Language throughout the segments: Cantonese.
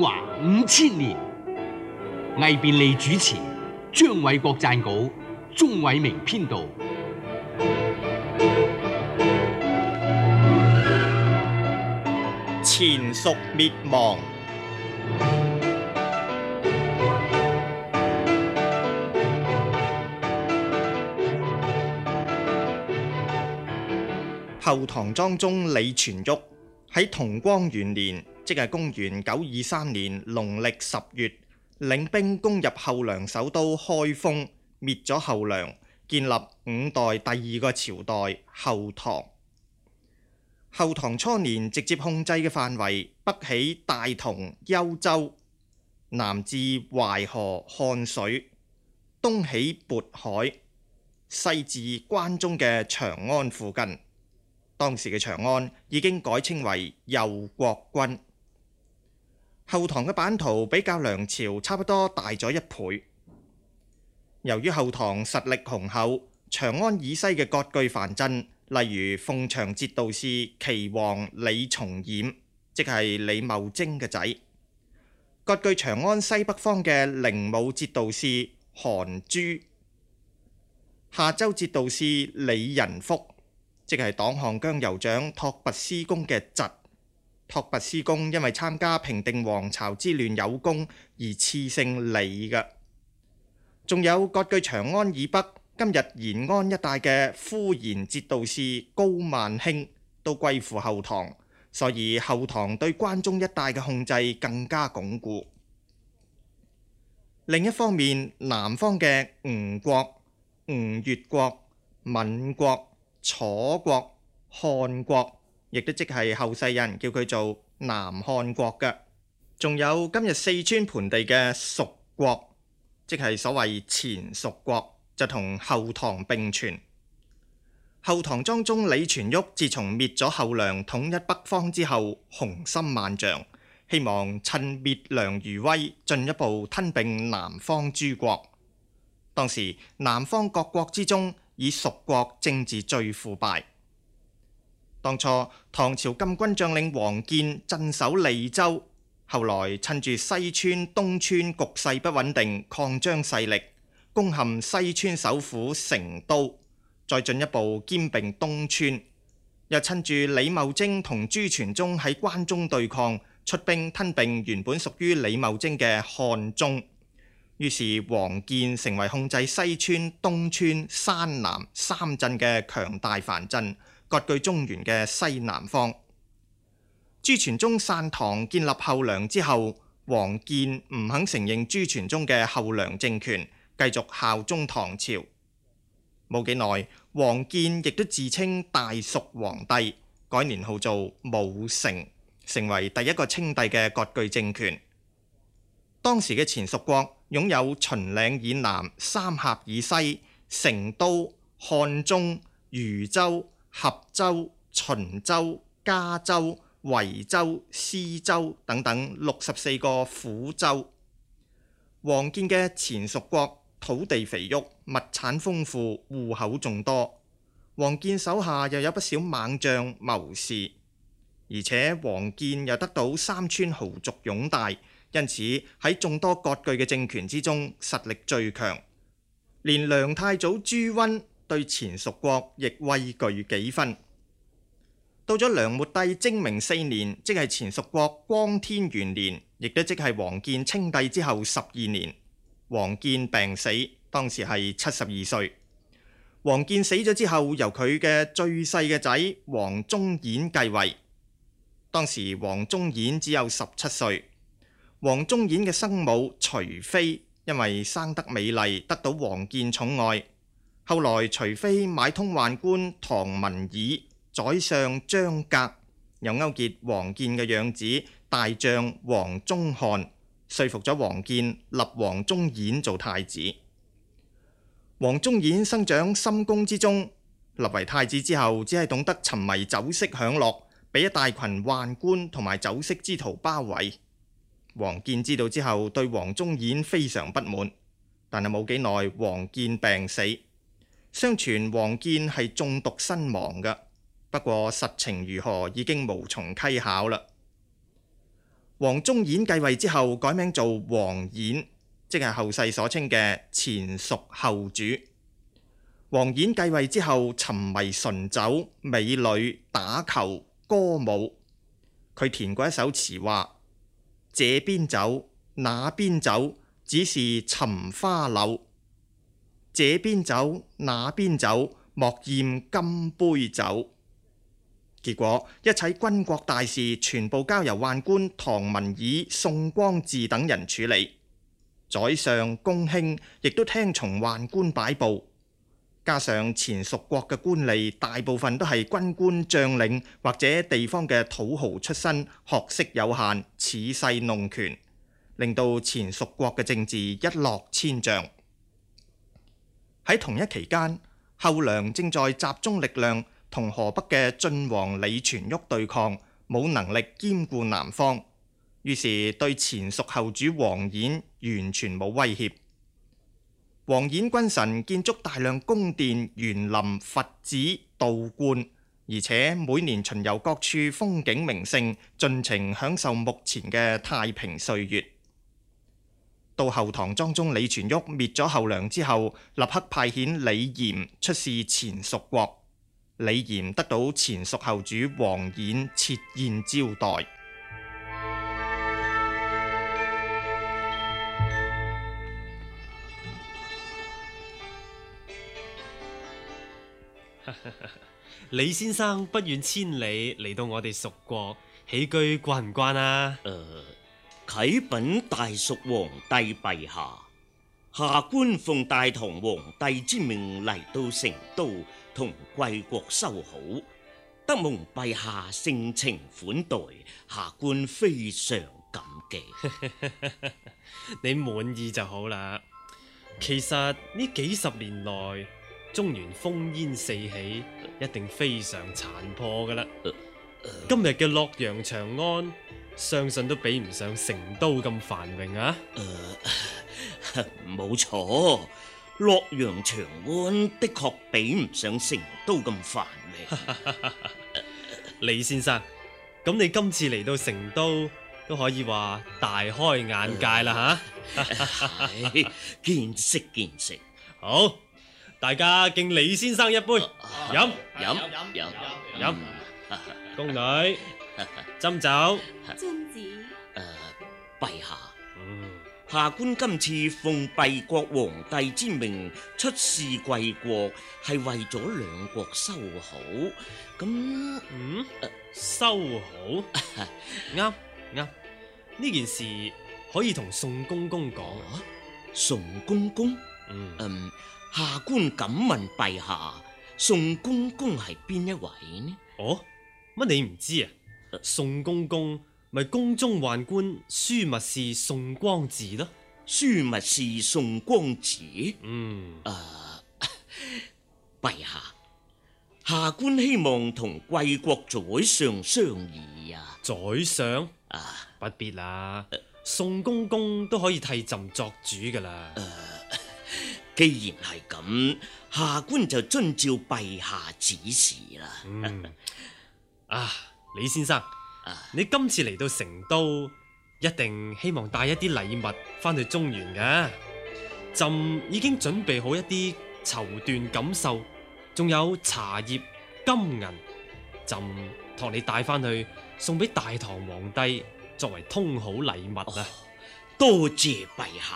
中華5000年，魏便利主持，張偉國撰稿，鍾偉明編導。 前蜀滅亡。後唐莊宗李全煜喺同光元年，即係公元923年農曆10月，領兵攻入後梁首都開封，滅咗後梁，建立5代第2個朝代後唐。後唐初年直接控制嘅範圍，北起大同、幽州，南至淮河、漢水，東起渤海，西至關中嘅長安附近。當時嘅長安已經改稱為右國軍。後唐嘅版圖比較梁朝差不多大咗1倍。由於後唐實力雄厚，長安以西嘅割據藩鎮，例如鳳翔節度使岐王李從琰，即係李茂貞嘅仔；割據長安西北方嘅靈武節度使韓珠，夏州節度使李仁福，即係黨項姜酋長拓跋思恭嘅侄。拓跋思恭因為參加平定王朝之亂有功而賜姓李嘅。仲有割據長安以北，今日延安一帶嘅呼延節度使高萬興都歸附後唐，所以後唐對關中一帶嘅控制更加鞏固。另一方面，南方嘅吳國、吳越國、閩國、楚國、漢國，亦都即係後世人叫佢做南漢國嘅。仲有今日四川盆地嘅蜀國，即係所謂前蜀國，就同後唐並存。後唐莊宗李全煜自從滅咗後梁，統一北方之後，雄心萬丈，希望趁滅梁餘威，進一步吞併南方諸國。當時南方各國之中，以蜀國政治最腐敗。當初唐朝禁軍將領王建鎮守利州，後來趁住西川、東川局勢不穩定，擴張勢力，攻陷西川首府成都，再進一步兼併東川，又趁住李茂貞同朱全忠喺關中對抗，出兵吞併原本屬於李茂貞嘅漢中。於是王建成為控制西川、東川、山南3鎮嘅強大藩鎮，割據中原嘅西南方。朱全忠散唐建立後梁之後，王建唔肯承認朱全忠嘅後梁政權，繼續效忠唐朝。冇幾耐，王建亦都自稱大蜀皇帝，改年號做武成，成為第一個稱帝嘅割據政權。當時嘅前蜀國擁有秦嶺以南、三峽以西、成都、漢中、渝州、合州、秦州、嘉州、惠州、施州等等64個府州。王建嘅前蜀國土地肥沃，物產豐富，戶口眾多。王建手下又有不少猛將謀士，而且王建又得到三川豪族擁戴，因此喺眾多割據嘅政權之中，實力最強。連梁太祖朱溫對前蜀國亦畏懼幾分。到咗梁末帝貞明4年，即係前蜀國光天元年，亦都即係王建稱帝之後12年，王建病死，當時係72歲。王建死咗之後，由佢嘅最細嘅仔王忠衍繼位。當時王忠衍只有17歲。王忠衍嘅生母徐妃因為生得美麗，得到王建寵愛。後來徐妃買通宦官唐文爾、宰相張格，又勾結王建嘅養子大將王宗翰，說服咗王建立王忠衍做太子。王忠衍生長深宮之中，立為太子之後，只係懂得沉迷酒色享樂，被一大群宦官同埋酒色之徒包圍。王建知道之後，對王忠衍非常不滿，但係冇幾耐，王建病死。相傳王建係中毒身亡嘅，不過實情如何已經無從稽考啦。 王忠衍繼位之後改名做王衍，即係後世所稱嘅前蜀後主。王衍繼位之後沉迷醇酒、美女、打球、歌舞。佢填過一首詞話：這邊走，那邊走，只是尋花柳。這邊走，那邊走，莫厭金杯酒。結果一切軍國大事全部交由宦官唐文爾、宋光治等人處理，宰相、公卿亦都聽從宦官擺布。加上前蜀國嘅官吏大部分都係軍官將領或者地方嘅土豪出身，學識有限，恃勢弄權，令到前蜀國嘅政治一落千丈。喺同一期間，後梁正在集中力量同河北嘅晉王李存勖對抗，冇能力兼顧南方，於是對前蜀後主王衍完全冇威脅。王衍君臣建築大量宮殿、園林、佛寺、道觀，而且每年巡遊各處風景名勝，盡情享受目前嘅太平歲月。到後唐莊宗李存勖滅咗後梁之後，立刻派遣李嚴出使前蜀國。李嚴得到前蜀後主王衍設宴招待。 李先生不遠千里嚟到我哋蜀國起居，慣唔慣啊？ 啟稟大蜀皇帝陛下，下官奉大唐皇帝之命嚟到成都同貴國修好，得蒙陛下盛情款待，下官非常感激。 你滿意就好啦。其實呢幾十年來，中原烽煙四起，一定非常殘破噶啦。今日嘅洛陽長安，相信都比唔上成都咁繁榮啊！ 冇錯，洛陽長安的確比唔上成都咁繁榮。 李先生，咁你今次嚟到成都，都可以話大開眼界啦吓！ 係見識見識。 好，大家敬李先生一杯，飲飲。 宮女斟酒。 遵旨。 陛下，下官今次奉敝國皇帝之命出使貴國，係為咗兩國修好。咁修好啱。呢件事可以同宋公公講。 宋公公？下官敢問陛下，宋公公係邊一位呢？ 哦，乜你唔知啊？宋公公咪宮中宦官樞密使宋光治咯。 樞密使宋光治？陛下，下官希望同貴國宰相商議啊。 宰相？不必啦，宋公公都可以替朕作主噶啦。 既然係咁，下官就遵照陛下指示啦。 李先生，你今次嚟到成都，一定希望帶一啲禮物翻去中原㗎。朕已經準備好一啲綢緞錦繡，仲有茶葉金銀，朕託你帶翻去送俾大唐皇帝，作為通好禮物啊！ 多謝陛下。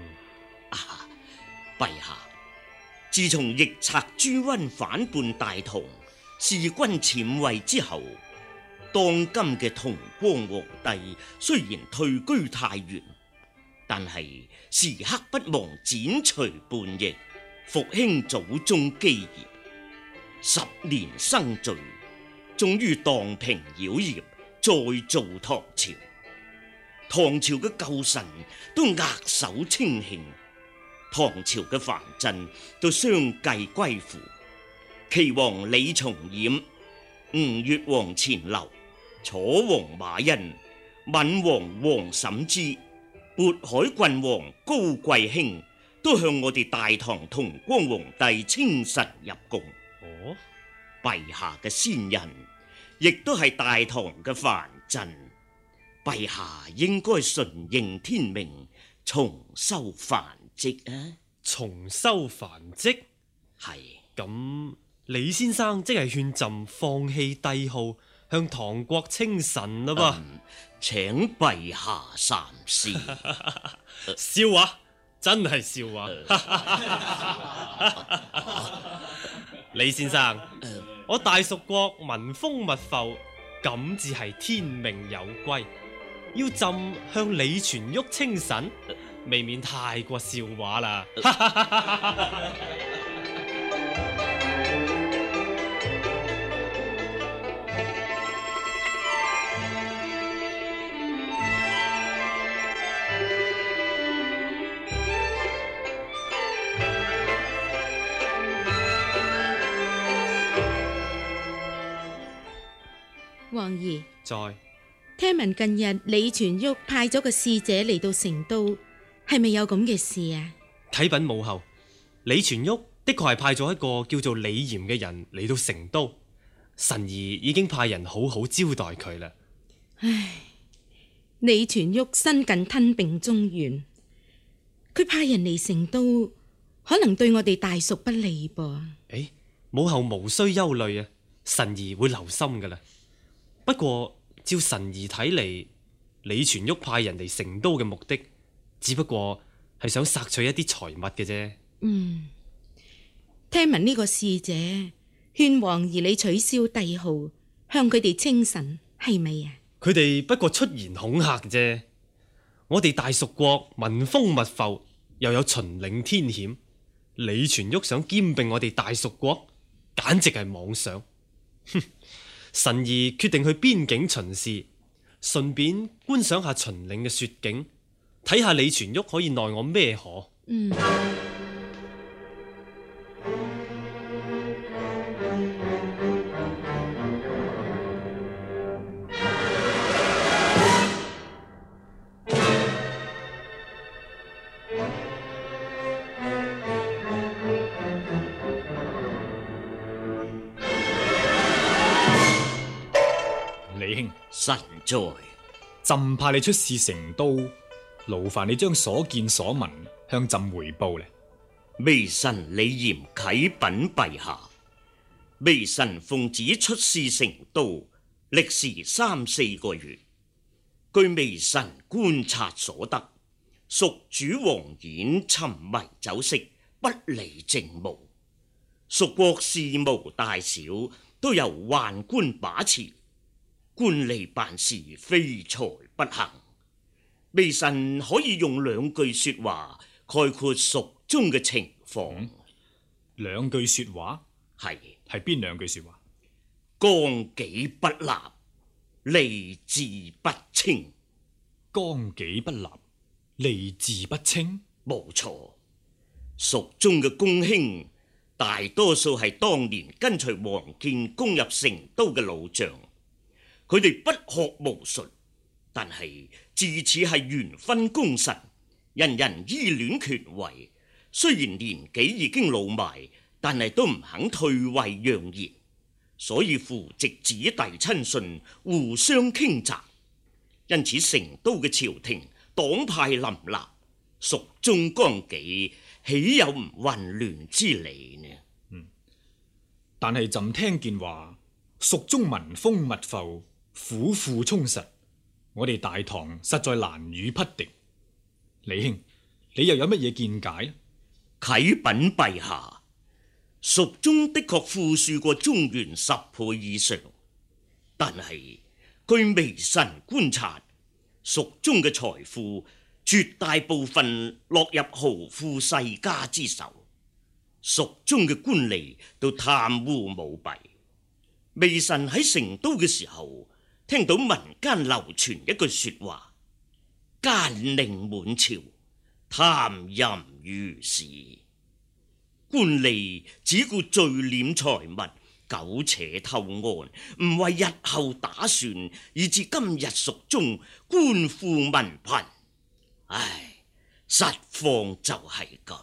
陛下，自從逆賊朱溫反叛大唐，弑君僭位之後，當今嘅同光皇帝雖然退居太原，但係時刻不忘剪除叛逆，復興祖宗基業。10年生聚，終於蕩平妖孽，再造唐朝。唐朝嘅舊臣都握手稱慶，唐朝嘅藩鎮都相繼歸附。齊王李重冉、吳越王錢鏽、楚王馬殷、閩王王審知、渤海郡王高貴興都向我哋大唐同光皇帝稱臣入貢。陛下嘅先人亦都係大唐嘅藩鎮。 陛下應該順應天命，重修藩職啊！ 重修藩職？ 係。 咁李先生即係勸朕放棄帝號，向唐國稱臣啦噃。 請陛下三思。 笑話，真係笑話。李先生，我大蜀國民豐物阜，咁至係天命有歸，要朕向李全煜稱臣，未免太過笑話啦。 王爺， 在聽聞近日李全煜派咗個使者嚟到成都，係咪有咁嘅事啊？ 啟稟母后，李全煜的確係派咗一個叫做李嚴嘅人嚟到成都，臣兒已經派人好好招待佢啦。 唉，李全煜新近吞併中原，佢派人嚟成都，可能對我哋大蜀不利噃。 誒，母后無需憂慮啊，臣兒會留心噶啦。不過照臣兒睇嚟，李全煜派人嚟成都嘅目的，只不過係想索取一啲財物嘅啫。 聽聞呢個使者勸王兒你取消帝號，向佢哋稱臣，係咪啊？ 佢哋不過出言恐嚇嘅啫。我哋大蜀國民豐物阜，又有秦嶺天險，李全煜想兼併我哋大蜀國，簡直係妄想。哼！臣兒決定去邊境巡視，順便觀賞下秦嶺嘅雪景，睇下李全煜可以奈我咩何。 李兄， 臣在。 朕派你出使成都，勞煩你將所見所聞向朕回報咧。 微臣李嚴啟稟陛下，微臣奉旨出使成都，歷時3-4個月。據微臣觀察所得，蜀主王羅沉迷酒色，不理政務，蜀國事務大小都由宦官把持。官吏辦事非才不行，微臣可以用2句說話概括蜀中嘅情況。 2句說話？ 係邊2句說話？ 綱紀不立，吏治不清。 綱紀不立，吏治不清？ 冇錯，蜀中嘅公卿大多數係當年跟隨王建攻入成都嘅老將。佢哋不學無術，但係自恃係元勳功臣，人人依戀權位。雖然年紀已經老邁，但係都唔肯退位讓賢，所以父直子弟親信互相傾軋。因此成都嘅朝廷黨派林立，蜀中綱紀豈有唔混亂之理呢？ 但係朕聽見話蜀中民豐物阜，府庫充實，我哋大唐實在難與匹敵。李兄，你又有乜嘢見解？ 啟稟陛下，蜀中的確富庶過中原10倍以上，但係據微臣觀察，蜀中嘅財富絕大部分落入豪富世家之手，蜀中嘅官吏都貪污舞弊。微臣喺成都嘅時候，聽到民間流傳一句說話：奸佞滿朝，貪淫如是。官吏只顧聚斂財物，苟且偷安，唔為日後打算，以致今日蜀中官富民貧。唉，實況就係咁。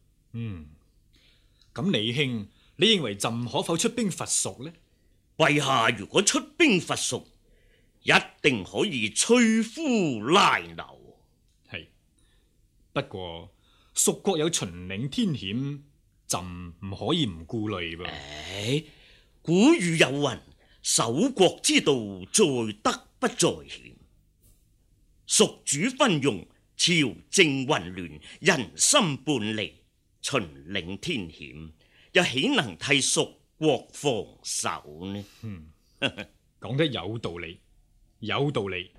咁李兄，你認為朕可否出兵伐蜀呢？ 陛下如果出兵伐蜀， 一定可以摧夫拉流。 係，不過蜀國有秦嶺天險，朕唔可以唔顧慮噃。 古語有云：守國之道，在德不在險。蜀主昏庸，朝政混亂，人心叛離，秦嶺天險，又豈能替蜀國防守呢？ 講得有道理，有道理。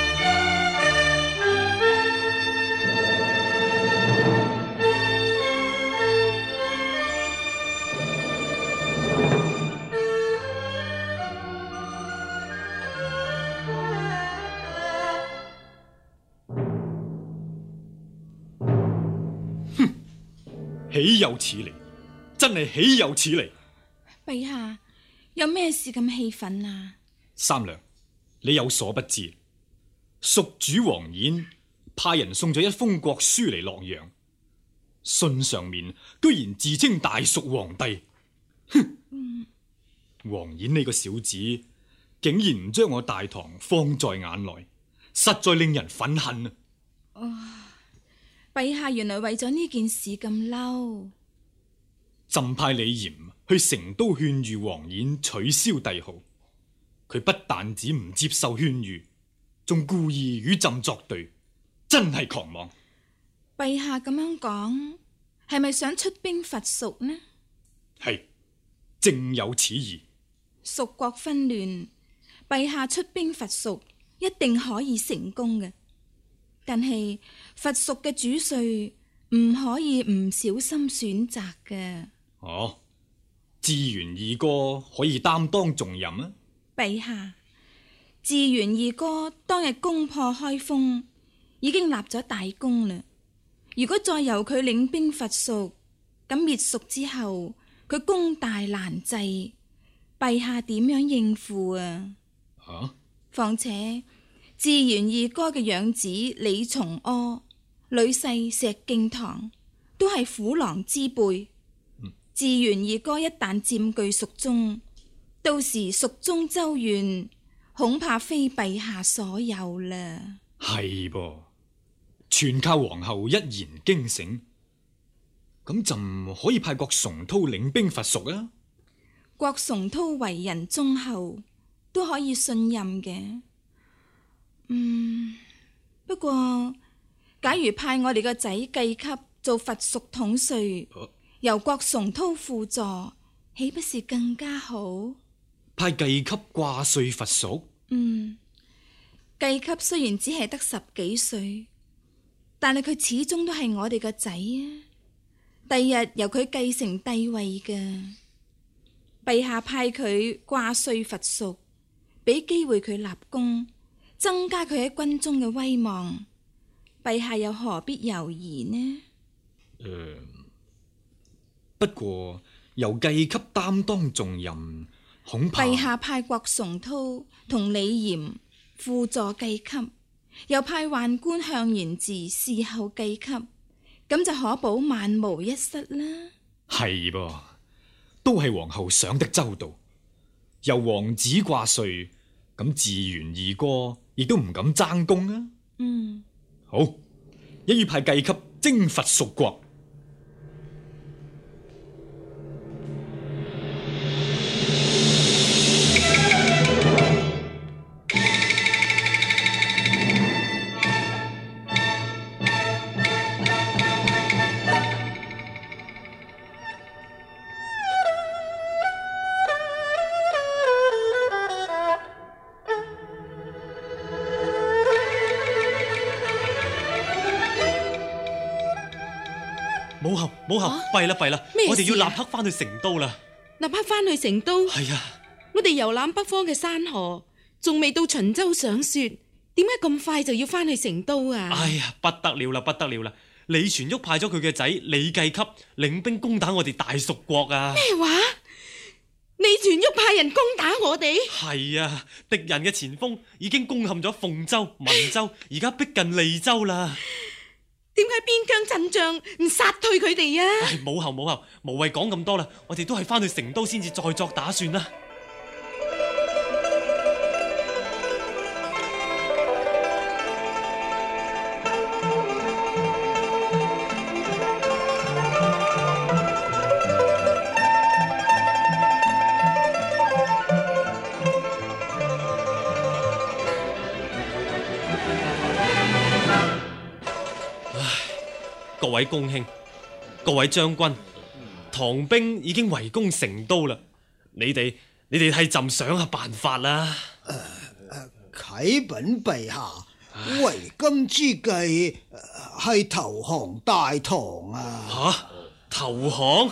豈有此理！真係豈有此理！ 陛下，有咩事咁氣憤啊？ 三娘，你有所不知，蜀主王羅派人送咗一封國書嚟洛陽，信上面居然自稱大蜀皇帝。哼！王羅呢個小子竟然唔將我大唐放在眼內，實在令人憤恨啊！ 陛下原來為咗呢件事咁嬲， 朕派李嚴去成都勸喻王羅取消帝號，佢不但止唔接受勸喻，仲故意與朕作對，真係狂妄。 陛下咁樣講，係咪想出兵伐蜀呢？ 係，正有此意。 蜀國紛亂，陛下出兵伐蜀一定可以成功嘅。但係伐蜀嘅主帥唔可以唔小心選擇嘅。 哦，智源二哥可以擔當重任啊！ 陛下，智源二哥當日攻破開封，已經立咗大功啦。如果再由佢領兵伐蜀，咁滅蜀之後，佢功大難制，陛下點樣應付啊？況且智源二哥嘅養子李從阿、女婿石敬瑭都係虎狼之輩。智源二哥一旦佔據蜀中，到時蜀中州縣恐怕非陛下所有啦。 係噃，全靠皇后一言驚醒。咁朕可以派郭崇韜領兵伐蜀啊？ 郭崇韜為人忠厚，都可以信任嘅。不過假如派我哋個仔繼級做伐蜀統帥，由郭崇韜輔助，豈不是更加好？ 派繼級掛帥伐蜀？ 繼級雖然只係得10幾歲，但係佢始終都係我哋個仔啊！第日由佢繼承帝位嘅。陛下派佢掛帥伐蜀，俾機會佢立功，增加佢喺軍中嘅威望，陛下又何必猶豫呢？ 不過由繼級擔當重任，恐怕陛下派郭崇韜同李嚴輔助繼級，又派宦官向延嗣侍候繼級，咁就可保萬無一失啦。 係噃，都係皇后想得周到。由王子掛帥，咁智源二哥亦都唔敢爭功啊。好，一於派繼級征伐蜀國。 母后，弊啦弊啦， 咩事啊？ 我哋要立刻翻去成都啦！ 立刻翻去成都？ 係啊， 我哋遊覽北方嘅山河，仲未到秦州賞雪，點解咁快就要翻去成都啊？ 哎呀，不得了啦，不得了啦！李全煜派咗佢嘅仔李繼級領兵攻打我哋大蜀國啊！ 咩話？李全煜派人攻打我哋？ 係啊，敵人嘅前鋒已經攻陷咗鳳州、文州，而家逼近利州啦！ 點解邊疆陣仗唔殺退佢哋啊？ 唉，母后，無謂講咁多啦，我哋都係翻去成都先至再作打算啦。 各位公兄、各位將軍，唐兵已經圍攻成都啦，你哋替朕想下辦法啦。 啟稟陛下，為今之計係投降大唐啊！ 吓，投降？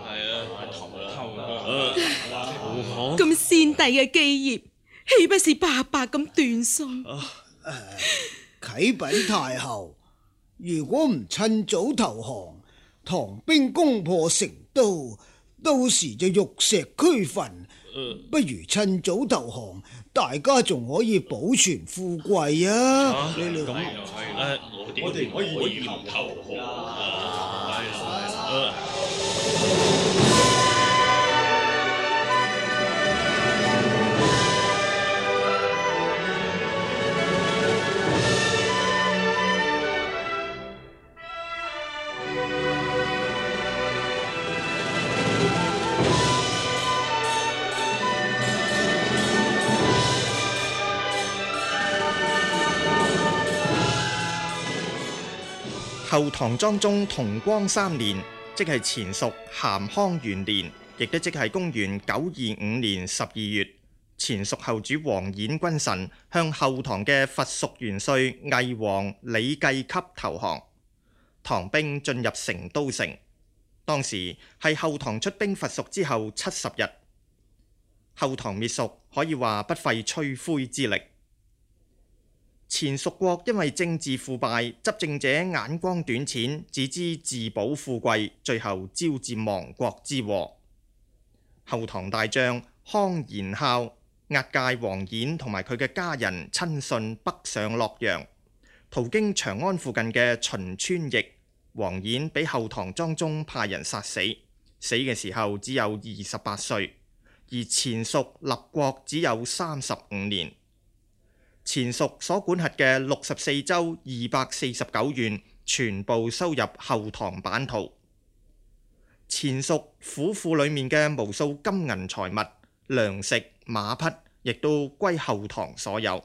咁先帝嘅基業，豈不是白白咁斷送？ 啟稟太后，如果唔趁早投降，唐兵攻破成都，到時就玉石俱焚。不如趁早投降，大家仲可以保存富貴啊！ 我哋可以投降。 後唐莊宗同光3年，即係前蜀咸康元年，亦都即係公元925年12月，前蜀後主王琰君臣向後唐嘅佛屬元帥魏王李繼級投降，唐兵進入成都城。當時係後唐出兵伐蜀之後70日，後唐滅蜀可以話不費吹灰之力。前蜀國因為政治腐敗，執政者眼光短淺，只知自保富貴，最後招致亡國之禍。後唐大將康延孝押解王琰同埋佢嘅家人親信北上洛陽，途經長安附近嘅秦川驛，王琰俾後唐莊宗派人殺死，死嘅時候只有28歲，而前蜀立國只有35年。前蜀所管轄嘅64州249縣全部收入後唐版圖。前蜀府庫裏面嘅無數金銀財物、糧食、馬匹，亦都歸後唐所有。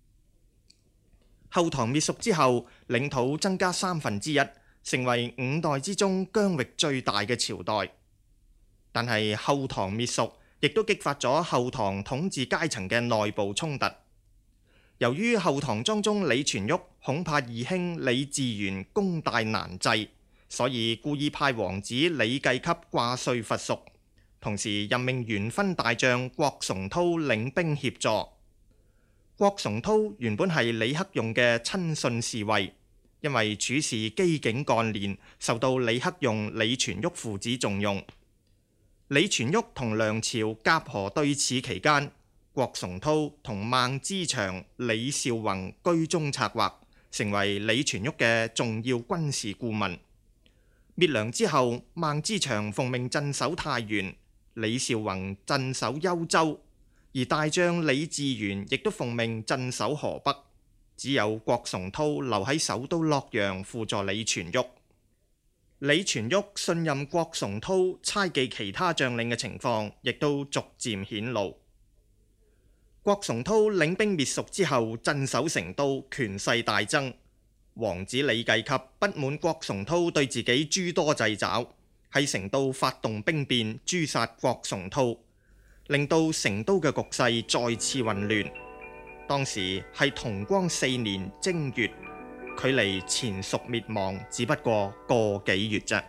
後唐滅蜀之後，領土增加1/3，成為5代之中疆域最大嘅朝代。但係後唐滅蜀，亦都激發咗後唐統治階層嘅內部衝突。由於後唐莊宗李全煜恐怕二兄李志元功大難制，所以故意派王子李繼級掛帥伐蜀，同時任命元勳大將郭崇韜領兵協助。郭崇韜原本係李克用嘅親信侍衛，因為處事機警幹練，受到李克用、李全煜父子重用。李全煜同梁朝夾河對峙期間，郭崇韜同孟知祥、李少宏居中策劃，成為李全煜嘅重要軍事顧問。滅梁之後，孟知祥奉命鎮守太原，李少宏鎮守幽州，而大將李志元亦都奉命鎮守河北。只有郭崇韜留喺首都洛陽輔助李全煜。李全煜信任郭崇韜猜忌其他將領嘅情況，亦都逐漸顯露。郭崇韜領兵滅蜀之後，鎮守成都，權勢大增。王子李繼級不滿郭崇韜對自己諸多掣肘，喺成都發動兵變，誅殺郭崇韜，令到成都嘅局勢再次混亂。當時係同光4年正月，距離前蜀滅亡只不過個幾月啫。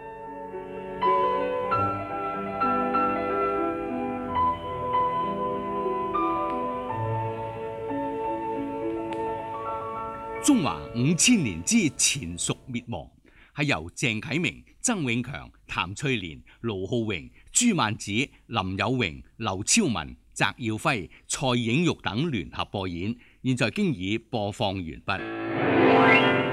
中華5000年之前蜀滅亡，係由鄭啟明、曾永強、譚翠蓮、盧浩榮、朱曼子、林有榮、劉超文、翟耀輝、蔡影玉等聯合播演，現在經已播放完畢。